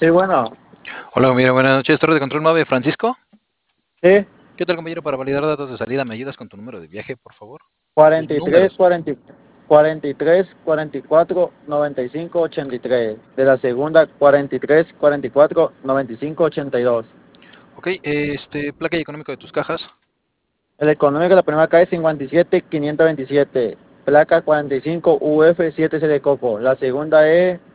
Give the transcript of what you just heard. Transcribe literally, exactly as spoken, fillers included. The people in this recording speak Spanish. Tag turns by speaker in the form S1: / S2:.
S1: Sí, bueno,
S2: Hola, compañero, buenas noches. Torre de control nueve, Francisco.
S1: sí,
S2: ¿Qué tal, compañero? Para validar datos de salida, ¿me ayudas con tu número de viaje, por favor? Tus
S1: cuarenta y tres,
S2: números.
S1: cuarenta, cuarenta y tres, cuarenta y cuatro, noventa y cinco, ochenta y tres. De la segunda, cuarenta y tres, cuarenta y cuatro, noventa y cinco, ochenta y dos.
S2: Ok, este, placa y económico de tus cajas.
S1: El económico, la primera cae cincuenta y siete, quinientos veintisiete. Placa cuarenta y cinco, U F siete C de Coco. La segunda es